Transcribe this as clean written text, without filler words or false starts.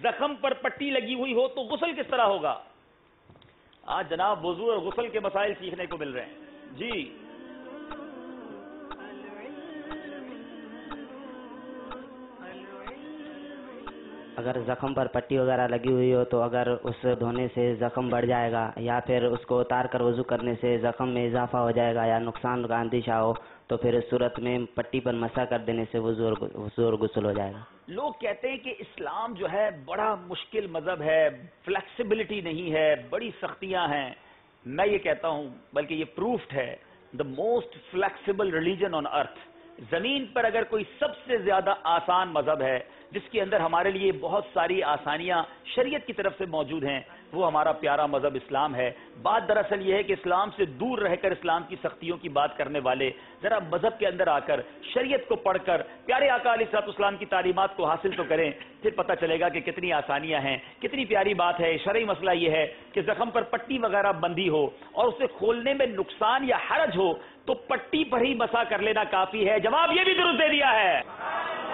زخم پر پٹی لگی ہوئی ہو تو غسل کس طرح ہوگا؟ آج جناب وضو اور غسل کے مسائل سیکھنے کو مل رہے ہیں جی. اگر زخم پر پٹی وغیرہ لگی ہوئی ہو تو اگر اس دھونے سے زخم بڑھ جائے گا یا پھر اس کو اتار کر وضو کرنے سے زخم میں اضافہ ہو جائے گا یا نقصان کا اندیشہ ہو تو پھر اس صورت میں پٹی پر مسح کر دینے سے وضو اور غسل ہو جائے گا. لوگ کہتے ہیں کہ اسلام جو ہے بڑا مشکل مذہب ہے، فلیکسیبلٹی نہیں ہے، بڑی سختیاں ہیں. میں یہ کہتا ہوں بلکہ یہ پروفڈ ہے، the most flexible religion on earth. زمین پر اگر کوئی سب سے زیادہ آسان مذہب ہے جس کے اندر ہمارے لیے بہت ساری آسانیاں شریعت کی طرف سے موجود ہیں، وہ ہمارا پیارا مذہب اسلام ہے. بات دراصل یہ ہے کہ اسلام سے دور رہ کر اسلام کی سختیوں کی بات کرنے والے ذرا مذہب کے اندر آ کر شریعت کو پڑھ کر پیارے آقا علیہ الصلوۃ والسلام کی تعلیمات کو حاصل تو کریں، پھر پتہ چلے گا کہ کتنی آسانیاں ہیں، کتنی پیاری بات ہے. شرعی مسئلہ یہ ہے کہ زخم پر پٹی وغیرہ بندھی ہو اور اسے کھولنے میں نقصان یا حرج ہو تو پٹی پر ہی مسح کر لینا کافی ہے. جواب یہ بھی درست دے دیا ہے.